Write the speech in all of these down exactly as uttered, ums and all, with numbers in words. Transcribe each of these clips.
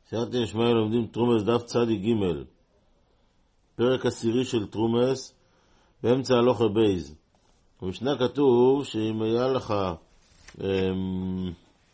סייעתא דשמיא לומדים תרומס דף צדי ג' פרק עשירי של תרומס באמצע הלוכה בייז. במשנה כתוב שאם היה לך אמ,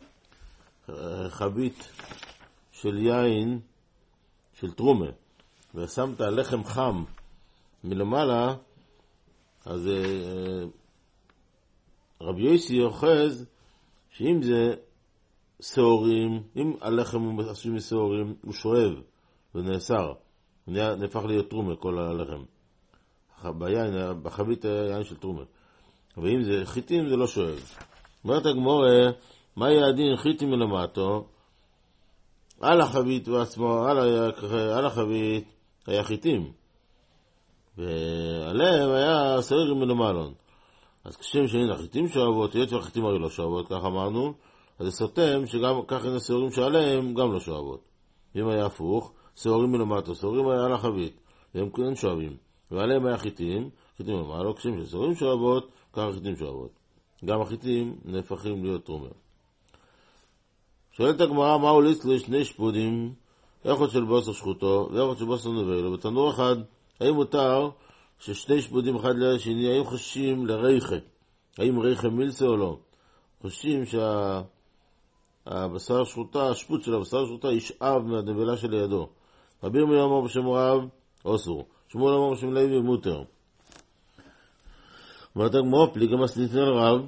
חבית של יין של תרומה ושמת לחם חם מלמעלה, אז אה, רבי יוסי אוחז שאם זה שעורים, אם הלחם הוא עשוי משעורים, הוא שואב ונאסר, נהפך להיות תרומה כל הלחם ביין, בחבית היין של תרומה. ואם זה חיטים זה לא שואב. אומרת הגמרא, מה יהיה הדין חיטים מלמטו? על החבית בעצמו, על, על החבית היה חיטים ועליהם היה שעורים מלמעלון. אז כשם שאין החיטים שואבות, היות והחיטים הרי לא שואבות, כך אמרנו, אז זה סותם שגם כך אין השעורים שעליהם גם לא שואבות. אם היה הפוך, שעורים מלמטו, שעורים היה על החבית והם כן שואבים, ועליהם היה חיטים, חיטים מלמעלה, כשם ששעורים שואבות, כך החיטים שואבות. גם החיטים נהפכים להיות תרומה. שואלת הגמרא, מה הוליס לשני שפודים, אחד של בוסר שחוטו ואחד של בוסר נבלו, בתנור אחד, האם מותר ששני שפודים אחד ליד השני, האם חוששים לריחה, האם ריחה מילסה או לא? חוששים שהבשר שחוטה, השפוט של הבשר שחוטה ישאב מהנבלה שלידו. רבי ירמיה אמר בשם רב, אסור. שמואל אמר בשם לוי, מותר. אומרת הגמרא, פליגה מסניתן על רב.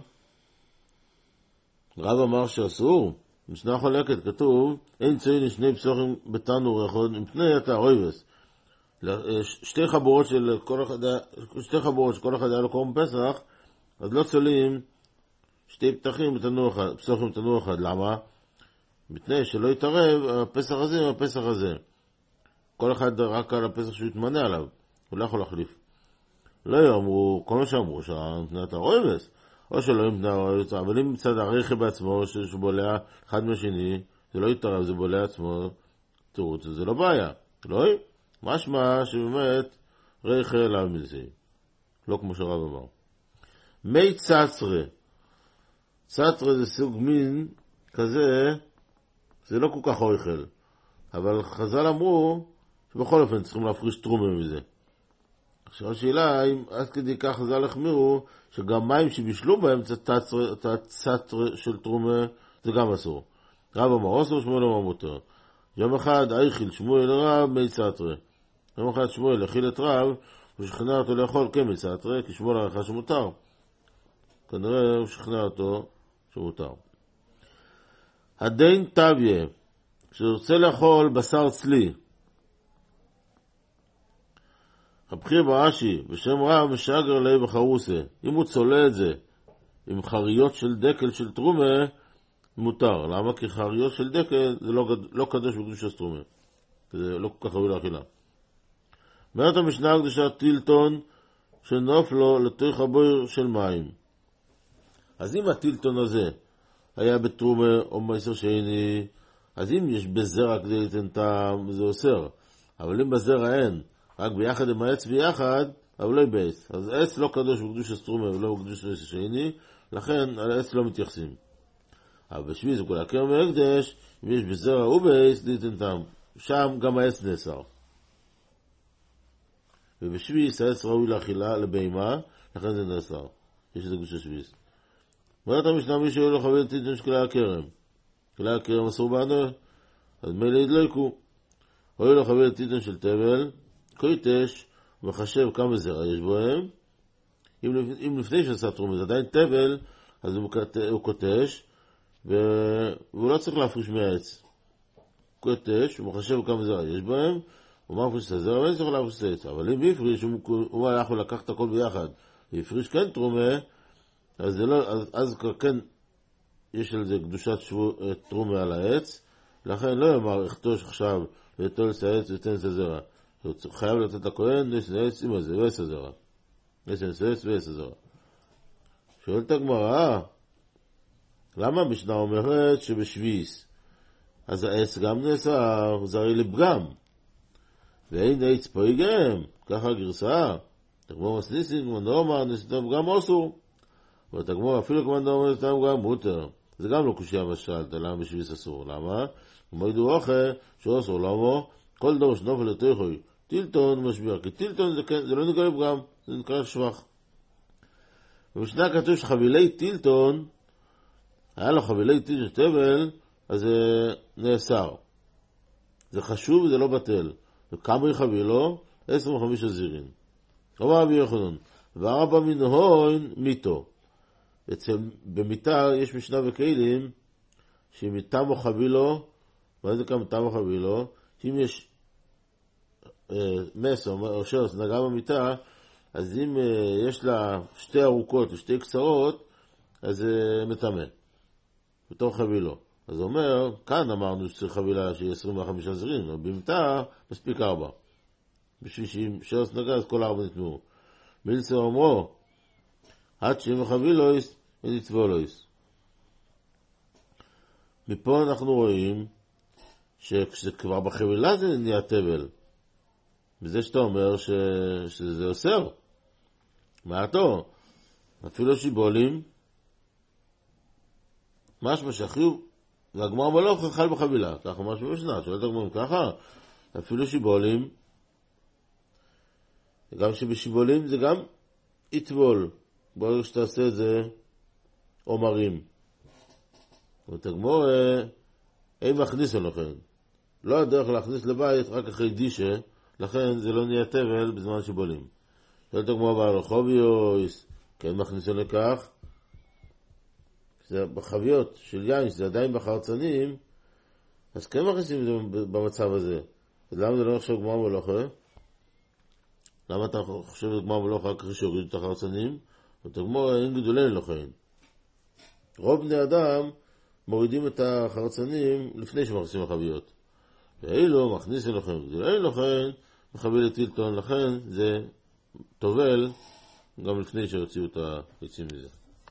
רב אמר שאסור. משנה חולקת, כתוב, אין ציין לשני פסוחים בתנור אחד, מפני התערובת. שתי חבורות של כל אחד, שתי חבורות שכל אחד היה לו קורם פסח, אז לא צולים שתי פתחים בתנור אחד, פסוחים בתנור אחד. למה? מפני שלא יתערב הפסח הזה עם הפסח הזה. כל אחד רק על הפסח שהוא יתמנה עליו, הוא לא יכול להחליף. לא יאמרו, כל מה שאמרו שמפני התערובת, או שלא מפני התערובת, אבל אם מצד הרכב בעצמו שבולע אחד מהשני, זה לא יתערב, זה בולע עצמו, תירוץ, זה לא בעיה. לא? משמע שבאמת רכב אליו מזה, לא כמו שרב אמר. מי צצרה, צצרה זה סוג מין כזה, זה לא כל כך אוכל, אבל חז"ל אמרו שבכל אופן צריכים להפריש תרומה מזה. עכשיו השאלה, אם עד כדי כך חז"ל החמירו שגם מים שבישלו בהם את הצצרה של תרומה זה גם אסור. רב אמר אסור, שמואל אמר מותר. יום אחד אייחיל שמואל רב מי צצרה, יום אחד שמואל הכיל את רב ושכנע אותו לאכול כמי צצרה, כי שמואל ערכה שמותר. כנראה הוא שכנע אותו שמותר. הדין טביה, כשרוצה לאכול בשר צלי, הבחיר ברש"י בשם רב משגר ליה בחרוסה, אם הוא צולה את זה עם חריות של דקל של תרומה, מותר. למה? כי חריות של דקל זה לא, לא קדוש בקדושת תרומה, זה לא כל כך ראוי לאכילה. אומרת המשנה הקדושה טילטון שנוף לו לתוך הבויר של מים. אז אם הטילטון הזה היה בתרומה או מעשר שני, אז אם יש בזרע כדי לתן טעם זה אוסר, אבל אם בזרע אין, רק ביחד עם העץ ביחד, אבל לא בעץ, אז העץ לא קדוש בקדושת תרומה ולא בקדושת מעשר שני, לכן על העץ לא מתייחסים. אבל בשביל זה כל הקרם והקדש, אם יש בזרע ובעץ לתן טעם, שם גם העץ נאסר. ובשביס העץ ראוי לאכילה לבהמה, לכן זה נאסר. יש את הגוש השביס. אומרת המשנה, מי שאוהב לחבר את טיטון של כלי הכרם, כלי הכרם אסור בענו, אז מילא ידלקו. אוהב לחבר את טיטון של תבל, קויטש, ומחשב כמה זרע יש בוהם. אם, אם לפני שעשה תרומה, זה עדיין תבל, אז הוא, הוא קוטש, והוא לא צריך להפריש מהעץ. קוטש, ומחשב כמה זרע יש בוהם, הוא מה מפריש את הזרע, ואין צריך להפריש את העץ. אבל אם יפריש, הוא, הוא היה יכול לקח את הכל ביחד, ויפריש כן תרומה, אז, זה לא, אז, אז כן יש על זה קדושת שבו, תרומה על העץ, לכן לא יאמר אכתוש עכשיו ותול את העץ ותן את הזרע. הוא חייב לתת הכהן נס העץ עם הזה ועץ הזרע. נס העץ ועץ הזרע. שואלת הגמרא, למה המשנה אומרת שבשביס אז העץ גם נאסר, זה הרי לפגם, ואין עץ פויגם, ככה הגרסה. תגמור מסניסים, כמו נאמר, נסתם גם אסור. ותגמור אפילו כמו נאמר, נסתם גם מותר. זה גם לא קושיה בשאלת, למה בשביס אסור? למה? כמו ידעו אחרי, שאוסר למה, כל דור שנופל לתוכוי, טילטון משביע, כי טילטון זה, כן, זה לא נקרא לפגם, זה נקרא שבח. ובשנה כתוב שחבילי טילטון, היה לו חבילי טילטון תבל, אז זה נאסר. זה חשוב וזה לא בטל. וכמה חבילו? עשרים וחמישה זירין. אמר רבי יוחנן, והרבא מנהון מיתו. אצל, במיתה יש משנה וכלים, שאם תמו חבילו, מה זה כמה תמו חבילו? שאם יש אה, מס או שרס נגע במיתה, אז אם אה, יש לה שתי ארוכות ושתי קצרות, אז זה אה, מטמא. בתור חבילו. אז הוא אומר, כאן אמרנו שצריך חבילה שהיא עשרים וחמישה זרים, אבל במיתה מספיק ארבע. בשביל שאם שרס נגע, אז כל ארבע נטמעו. מילצר אמרו, עד שאם חבילויס, אין יצבולויס. מפה אנחנו רואים שכשכבר בחבילה זה נהיה טבל. בזה שאתה אומר ש... שזה אוסר. מעטו, אפילו שיבולים, משמע שהחיוב, והגמר מלוך חל בחבילה, ככה משהו בשנה, שואלת הגמרים ככה, אפילו שיבולים, גם שבשיבולים זה גם יטבול, ברגע שאתה עושה את זה אומרים. זאת הגמור, אין מכניס לכן. לא הדרך להכניס לבית רק אחרי דישה, לכן זה לא נהיה טבל בזמן שיבולים. שואלת הגמור ברחוביוס, כן מכניסו לכך, זה בחביות של יין, שזה עדיין בחרצנים, אז כן מכניסים את זה במצב הזה. אז למה זה לא נחשב גמר מלוכה? למה אתה חושב גמר מלוכה רק אחרי שהורידו את החרצנים? זאת הגמור, אין גדולי לכן. רוב בני אדם מורידים את החרצנים לפני שמכניסים לחביות. ואילו מכניסים לכם גדולי לכן, מחביל את טילטון לכן, זה טובל גם לפני שהוציאו את העצים מזה.